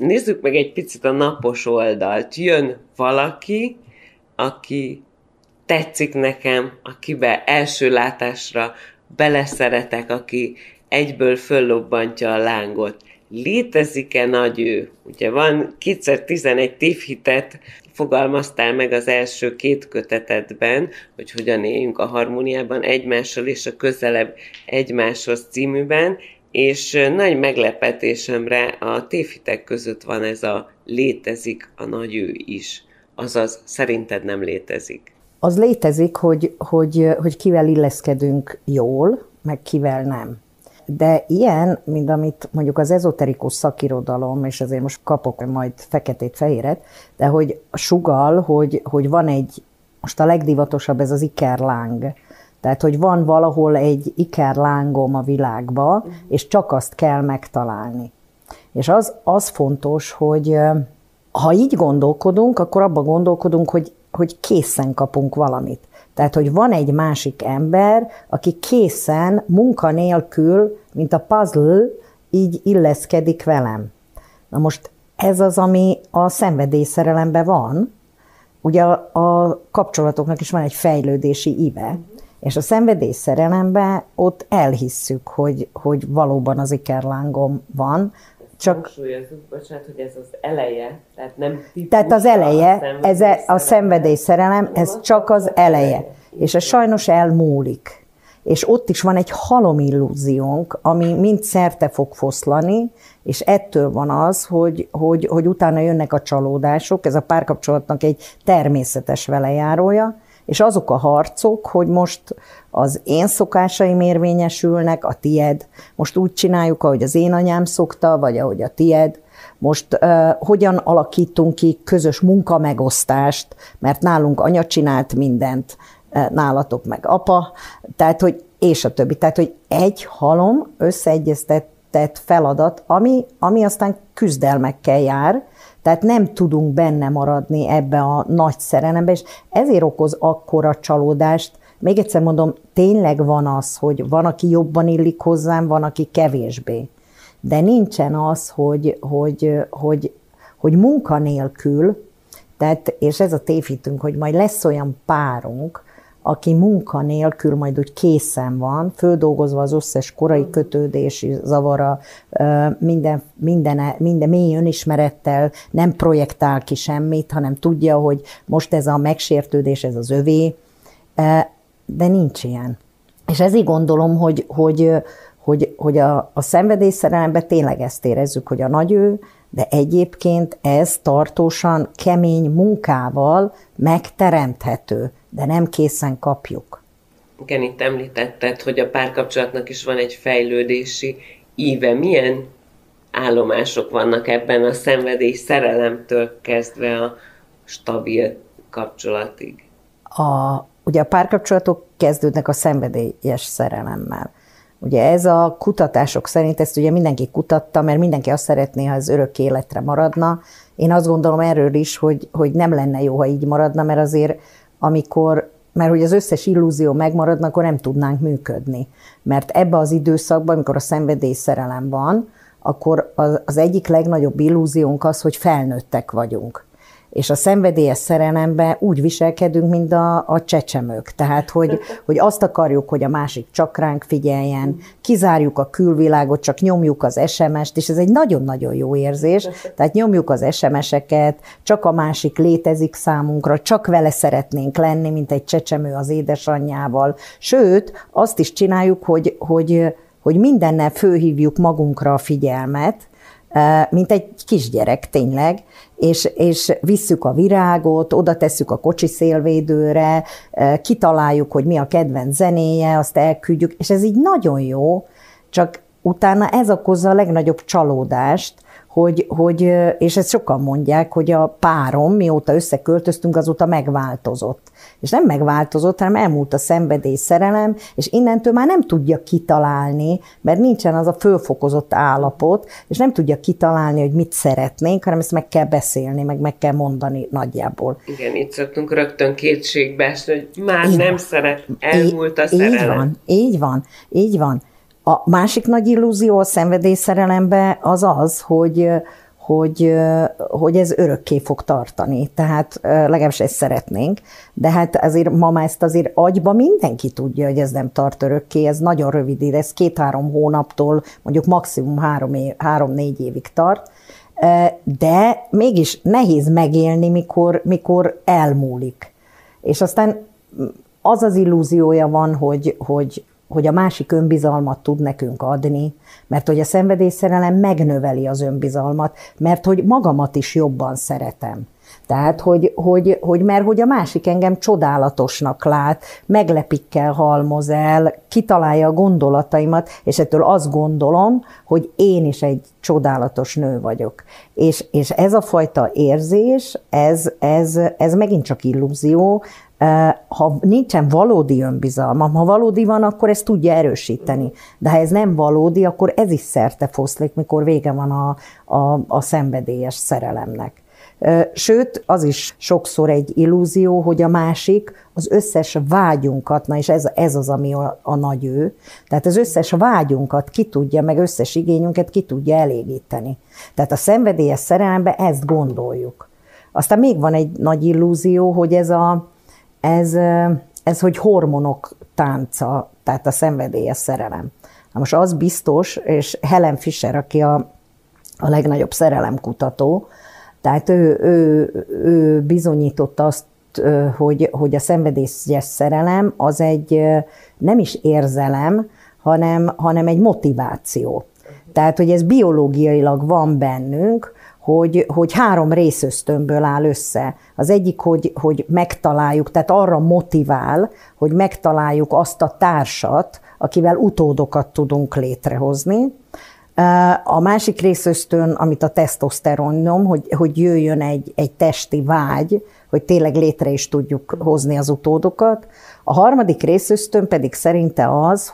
nézzük meg egy picit a napos oldalt. Jön valaki, aki tetszik nekem, akiben első látásra beleszeretek, aki egyből föllobbantja a lángot. Létezik-e nagy ő? Ugye van 2x11 tévhitet fogalmaztál meg az első 2 kötetedben, hogy hogyan éljünk a harmóniában egymással és a közelebb egymáshoz címűben, és nagy meglepetésemre a tévhitek között van ez a létezik a nagy ő is. Azaz, szerinted nem létezik? Az létezik, hogy kivel illeszkedünk jól, meg kivel nem. De ilyen, mint amit mondjuk az ezoterikus szakirodalom, és azért most kapok majd feketét-fehéret, de hogy sugall, hogy van egy, most a legdivatosabb ez az ikerláng. Tehát, hogy van valahol egy ikerlángom a világba, és csak azt kell megtalálni. És az fontos, hogy ha így gondolkodunk, akkor abban gondolkodunk, hogy készen kapunk valamit. Tehát, hogy van egy másik ember, aki készen, munka nélkül, mint a puzzle, így illeszkedik velem. Na most ez az, ami a szenvedélyszerelemben van. Ugye a kapcsolatoknak is van egy fejlődési íve, és a szenvedélyszerelemben ott elhisszük, hogy valóban az ikerlángom van, csak... Hangsúlyozzuk, bocsánat, hogy ez az eleje, tehát nem típus. Tehát az eleje, a szenvedélyszerelem, ez csak az eleje. És ez sajnos elmúlik. És ott is van egy halomillúziónk, ami mind szerte fog foszlani, és ettől van az, hogy utána jönnek a csalódások, ez a párkapcsolatnak egy természetes velejárója, és azok a harcok, hogy most az én szokásaim érvényesülnek, a tied, most úgy csináljuk, ahogy az én anyám szokta, vagy ahogy a tied, most hogyan alakítunk ki közös munkamegosztást, mert nálunk anya csinált mindent, nálatok meg apa, tehát hogy és a többi. Tehát, hogy egy halom összeegyeztetett feladat, ami aztán küzdelmekkel jár, tehát nem tudunk benne maradni ebbe a nagy szerelembe, és ezért okoz akkora csalódást. Még egyszer mondom, tényleg van az, hogy van, aki jobban illik hozzám, van, aki kevésbé. De nincsen az, hogy munka nélkül, tehát, és ez a tévhitünk, hogy majd lesz olyan párunk, aki munka nélkül majd úgy készen van, földolgozva az összes korai kötődési zavara, minden mély önismerettel, nem projektál ki semmit, hanem tudja, hogy most ez a megsértődés, ez az övé, de nincs ilyen. És ezért gondolom, hogy a szenvedélyszerelemben tényleg ezt érezzük, hogy a nagy ő, de egyébként ez tartósan, kemény munkával megteremthető, de nem készen kapjuk. Igen, itt említetted, hogy a párkapcsolatnak is van egy fejlődési íve. Milyen állomások vannak ebben a szenvedély szerelemtől kezdve a stabil kapcsolatig? Ugye a párkapcsolatok kezdődnek a szenvedélyes szerelemmel. Ugye ez a kutatások szerint, ezt ugye mindenki kutatta, mert mindenki azt szeretné, ha ez örök életre maradna. Én azt gondolom erről is, hogy nem lenne jó, ha így maradna, mert azért mert hogy az összes illúzió megmaradna, akkor nem tudnánk működni. Mert ebbe az időszakban, amikor a szenvedélyszerelem van, akkor az egyik legnagyobb illúziónk az, hogy felnőttek vagyunk. És a szenvedélyes szerelemben úgy viselkedünk, mint a csecsemők. Tehát, hogy azt akarjuk, hogy a másik csak ránk figyeljen, kizárjuk a külvilágot, csak nyomjuk az SMS-t, és ez egy nagyon-nagyon jó érzés. Tehát nyomjuk az SMS-eket, csak a másik létezik számunkra, csak vele szeretnénk lenni, mint egy csecsemő az édesanyjával. Sőt, azt is csináljuk, hogy mindennel fölhívjuk magunkra a figyelmet, mint egy kisgyerek tényleg, és visszük a virágot, oda tesszük a kocsi szélvédőre, kitaláljuk, hogy mi a kedvenc zenéje, azt elküldjük, és ez így nagyon jó, csak utána ez okozza a legnagyobb csalódást, és ezt sokan mondják, hogy a párom, mióta összeköltöztünk, azóta megváltozott. És nem megváltozott, hanem elmúlt a szenvedély szerelem, és innentől már nem tudja kitalálni, mert nincsen az a fölfokozott állapot, és nem tudja kitalálni, hogy mit szeretnénk, hanem ezt meg kell beszélni, meg kell mondani nagyjából. Igen, itt szoktunk rögtön kétségbe esni, hogy már nem szeret, elmúlt a szerelem. Így van. A másik nagy illúzió a szenvedélyszerelemben az, hogy ez örökké fog tartani. Tehát legalábbis ezt szeretnénk, de hát azért ma már ezt azért agyba mindenki tudja, hogy ez nem tart örökké, ez nagyon rövid idő, ez 2-3 hónaptól mondjuk maximum 3-4 évig tart, de mégis nehéz megélni, mikor elmúlik. És aztán az az illúziója van, hogy a másik önbizalmat tud nekünk adni, mert hogy a szenvedélyszerelem megnöveli az önbizalmat, mert hogy magamat is jobban szeretem. Tehát, mert hogy a másik engem csodálatosnak lát, meglepikkel halmoz el, kitalálja a gondolataimat, és ettől azt gondolom, hogy én is egy csodálatos nő vagyok. És ez a fajta érzés, ez megint csak illúzió. Ha nincsen valódi önbizalmam, ha valódi van, akkor ezt tudja erősíteni. De ha ez nem valódi, akkor ez is szerte foszlik, mikor vége van a szenvedélyes szerelemnek. Sőt, az is sokszor egy illúzió, hogy a másik az összes vágyunkat, na és ez az, ami a nagy ő, tehát az összes vágyunkat ki tudja, meg összes igényünket ki tudja elégíteni. Tehát a szenvedélyes szerelemben ezt gondoljuk. Aztán még van egy nagy illúzió, hogy ez hogy hormonok tánca, tehát a szenvedélyes szerelem. Na most az biztos, és Helen Fisher, aki a legnagyobb szerelemkutató, tehát ő bizonyította azt, hogy a szenvedélyes szerelem az egy nem is érzelem, hanem egy motiváció. Tehát, hogy ez biológiailag van bennünk, hogy 3 részösztönből áll össze. Az egyik, hogy megtaláljuk, tehát arra motivál, hogy megtaláljuk azt a társat, akivel utódokat tudunk létrehozni. A másik részösztön, amit a tesztoszteron nyom, hogy jöjjön egy testi vágy, hogy tényleg létre is tudjuk hozni az utódokat. A harmadik részösztön pedig szerinte az,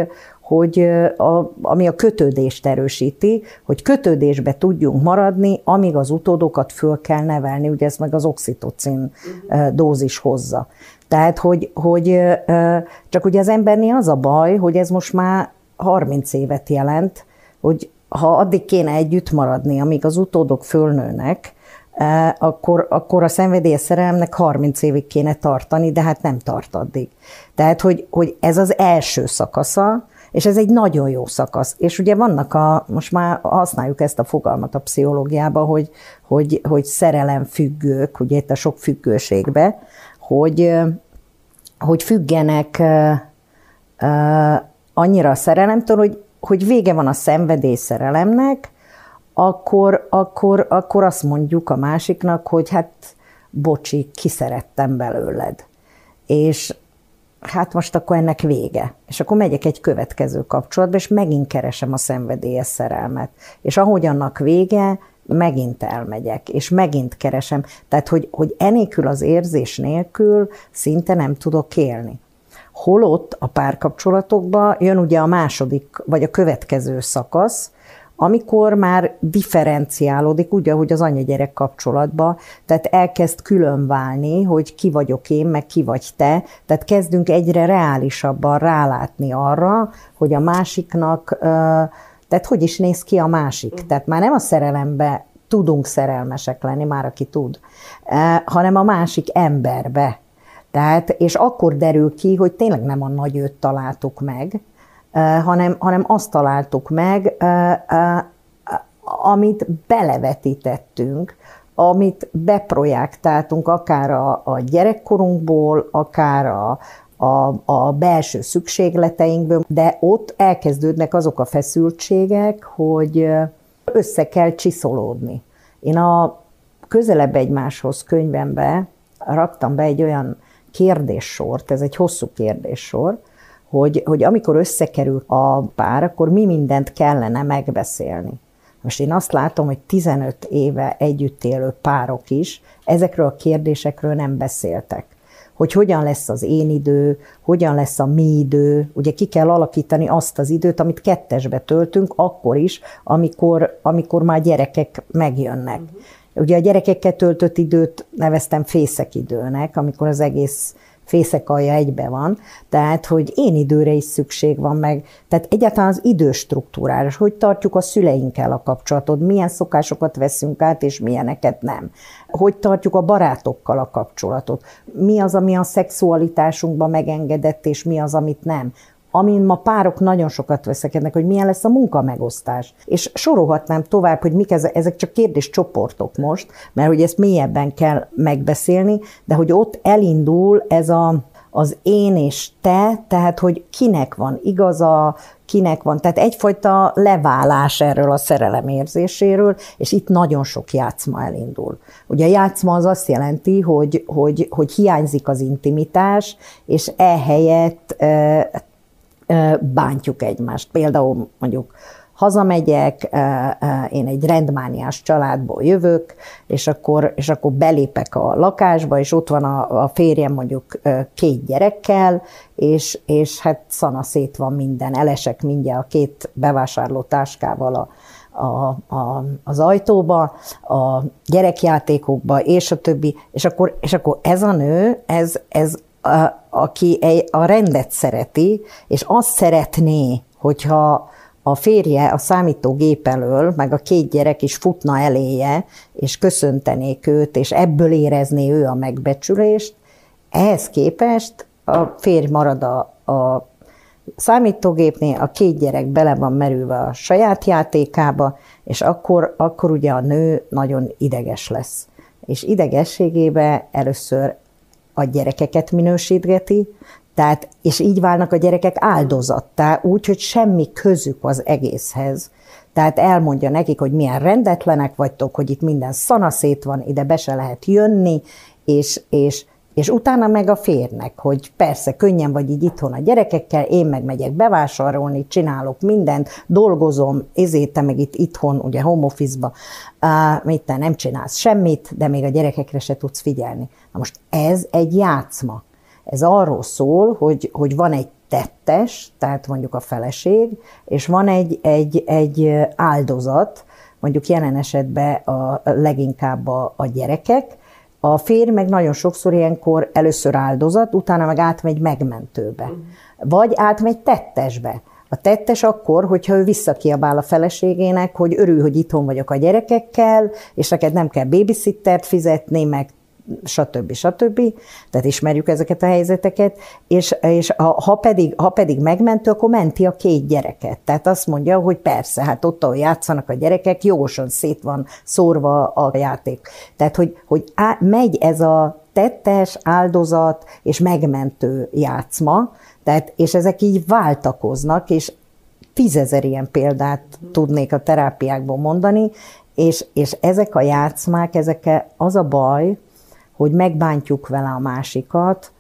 ami a kötődést erősíti, hogy kötődésbe tudjunk maradni, amíg az utódokat föl kell nevelni, ugye ez meg az oxitocin dózis hozza. Tehát, hogy csak ugye az embernél az a baj, hogy ez most már 30 évet jelent, hogy ha addig kéne együtt maradni, amíg az utódok fölnőnek, akkor a szenvedélyes szerelemnek 30 évig kéne tartani, de hát nem tart addig. Tehát, hogy ez az első szakasza, és ez egy nagyon jó szakasz. És ugye vannak most már használjuk ezt a fogalmat a pszichológiában, hogy szerelemfüggők, ugye itt a sok függőségbe, hogy függenek annyira a szerelemtől, hogy vége van a szenvedély szerelemnek, akkor azt mondjuk a másiknak, hogy hát bocsi, kiszerettem belőled. És hát most akkor ennek vége. És akkor megyek egy következő kapcsolatba, és megint keresem a szenvedélyes szerelmet. És ahogy annak vége, megint elmegyek, és megint keresem. Tehát, hogy enélkül az érzés nélkül szinte nem tudok élni. Holott a párkapcsolatokban jön ugye a második, vagy a következő szakasz, amikor már differenciálódik, úgy, ahogy az anya-gyerek kapcsolatban, tehát elkezd különválni, hogy ki vagyok én, meg ki vagy te, tehát kezdünk egyre reálisabban rálátni arra, hogy a másiknak, tehát hogy is néz ki a másik. Tehát már nem a szerelembe tudunk szerelmesek lenni, már aki tud, hanem a másik emberbe. Tehát, és akkor derül ki, hogy tényleg nem a nagy őt találtuk meg, hanem azt találtuk meg, amit belevetítettünk, amit beprojektáltunk akár a gyerekkorunkból, akár a belső szükségleteinkből, de ott elkezdődnek azok a feszültségek, hogy össze kell csiszolódni. Én a Közelebb egymáshoz könyvembe raktam be egy olyan kérdéssort, ez egy hosszú kérdéssor, hogy amikor összekerül a pár, akkor mi mindent kellene megbeszélni. Most én azt látom, hogy 15 éve együtt élő párok is ezekről a kérdésekről nem beszéltek. Hogy hogyan lesz az én idő, hogyan lesz a mi idő, ugye ki kell alakítani azt az időt, amit kettesbe töltünk, akkor is, amikor már gyerekek megjönnek. Ugye a gyerekekkel töltött időt neveztem fészekidőnek, amikor az egész fészekalja egybe van, tehát, hogy én időre is szükség van meg, tehát egyáltalán az időstruktúrára, hogy tartjuk a szüleinkkel a kapcsolatot, milyen szokásokat veszünk át, és milyeneket nem. Hogy tartjuk a barátokkal a kapcsolatot, mi az, ami a szexualitásunkban megengedett, és mi az, amit nem. Amin ma párok nagyon sokat veszekednek, hogy milyen lesz a munkamegosztás. És sorolhatnám tovább, hogy mik ezek csak kérdéscsoportok most, mert hogy ezt mélyebben kell megbeszélni, de hogy ott elindul ez az én és te, tehát hogy kinek van igaza, kinek van, tehát egyfajta leválás erről a szerelem érzéséről, és itt nagyon sok játszma elindul. Ugye a játszma az azt jelenti, hogy hiányzik az intimitás, és ehelyett bántjuk egymást. Például mondjuk hazamegyek, én egy rendmániás családból jövök, és akkor belépek a lakásba, és ott van a férjem mondjuk 2 gyerekkel, és hát szanaszét van minden, elesek mindjárt a 2 bevásárló táskával az ajtóba, a gyerekjátékokba, és a többi, és akkor ez a nő, aki a rendet szereti, és azt szeretné, hogyha a férje a számítógép elől, meg a 2 gyerek is futna eléje, és köszöntenék őt, és ebből érezné ő a megbecsülést, ehhez képest a férj marad a számítógépnél, a 2 gyerek bele van merülve a saját játékába, és akkor ugye a nő nagyon ideges lesz. És idegességébe először a gyerekeket minősítgeti, tehát, és így válnak a gyerekek áldozattá, úgyhogy semmi közük az egészhez. Tehát elmondja nekik, hogy milyen rendetlenek vagytok, hogy itt minden szanaszét van, ide be se lehet jönni, és utána meg a férnek, hogy persze könnyen vagy így itthon a gyerekekkel, én meg megyek bevásárolni, csinálok mindent, dolgozom, te meg itt itthon, ugye home office-ba, te nem csinálsz semmit, de még a gyerekekre se tudsz figyelni. Na most ez egy játszma. Ez arról szól, hogy van egy tettes, tehát mondjuk a feleség, és van egy áldozat, mondjuk jelen esetben leginkább a gyerekek. A férj meg nagyon sokszor ilyenkor először áldozat, utána meg átmegy megmentőbe. Vagy átmegy tettesbe. A tettes akkor, hogyha ő visszakiabál a feleségének, hogy örül, hogy itthon vagyok a gyerekekkel, és neked nem kell babysittert fizetni, meg stb. Tehát ismerjük ezeket a helyzeteket, és ha pedig megmentő, akkor menti a 2 gyereket. Tehát azt mondja, hogy persze, hát ott, ahol játszanak a gyerekek, jogosan szét van szórva a játék. Tehát, hogy megy ez a tettes, áldozat és megmentő játszma, tehát, és ezek így váltakoznak, és 10 000 ilyen példát tudnék a terápiákból mondani, és ezek a játszmák, az a baj, hogy megbántjuk vele a másikat,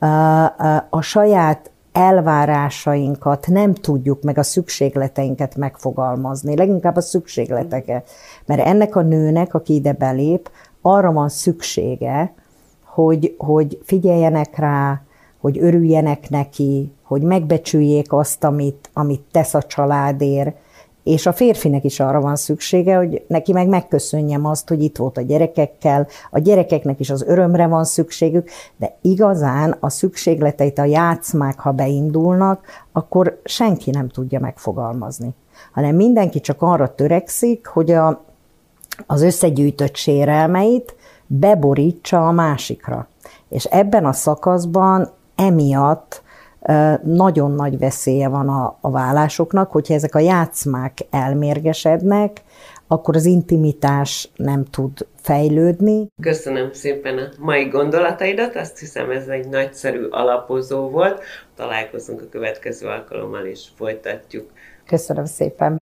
a saját elvárásainkat nem tudjuk meg a szükségleteinket megfogalmazni, leginkább a szükségleteket. Mert ennek a nőnek, aki ide belép, arra van szüksége, hogy figyeljenek rá, hogy örüljenek neki, hogy megbecsüljék azt, amit tesz a családért, és a férfinek is arra van szüksége, hogy neki meg megköszönjem azt, hogy itt volt a gyerekekkel, a gyerekeknek is az örömre van szükségük, de igazán a szükségleteit, a játszmák, ha beindulnak, akkor senki nem tudja megfogalmazni. Hanem mindenki csak arra törekszik, hogy az összegyűjtött sérelmeit beborítsa a másikra. És ebben a szakaszban emiatt nagyon nagy veszélye van a válásoknak, hogyha ezek a játszmák elmérgesednek, akkor az intimitás nem tud fejlődni. Köszönöm szépen a mai gondolataidat, azt hiszem ez egy nagyszerű alapozó volt. Találkozunk a következő alkalommal és folytatjuk. Köszönöm szépen.